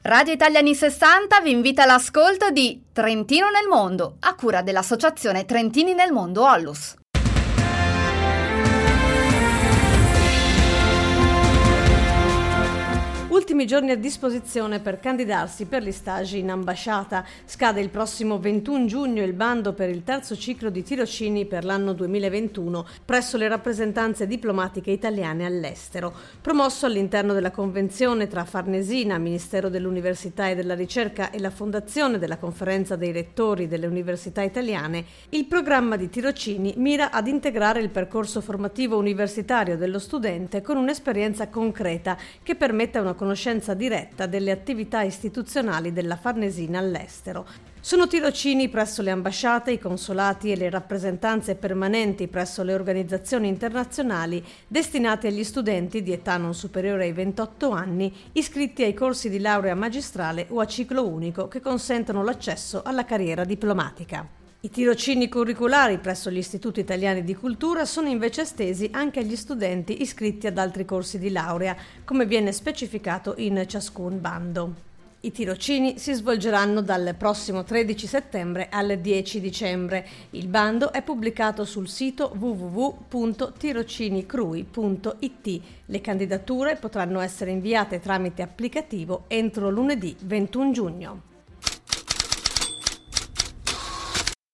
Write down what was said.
Radio Italia anni 60 vi invita all'ascolto di Trentino nel mondo, a cura dell'associazione Trentini nel mondo Ollus. Ultimi giorni a disposizione per candidarsi per gli stage in ambasciata. Scade il prossimo 21 giugno il bando per il terzo ciclo di tirocini per l'anno 2021 presso le rappresentanze diplomatiche italiane all'estero, promosso all'interno della convenzione tra Farnesina, Ministero dell'Università e della Ricerca e la Fondazione della Conferenza dei Rettori delle Università Italiane. Il programma di tirocini mira ad integrare il percorso formativo universitario dello studente con un'esperienza concreta che permetta una conoscenza diretta delle attività istituzionali della Farnesina all'estero. Sono tirocini presso le ambasciate, i consolati e le rappresentanze permanenti presso le organizzazioni internazionali destinati agli studenti di età non superiore ai 28 anni iscritti ai corsi di laurea magistrale o a ciclo unico che consentono l'accesso alla carriera diplomatica. I tirocini curriculari presso gli istituti italiani di cultura sono invece estesi anche agli studenti iscritti ad altri corsi di laurea, come viene specificato in ciascun bando. I tirocini si svolgeranno dal prossimo 13 settembre al 10 dicembre. Il bando è pubblicato sul sito www.tirocinicrui.it. Le candidature potranno essere inviate tramite applicativo entro lunedì 21 giugno.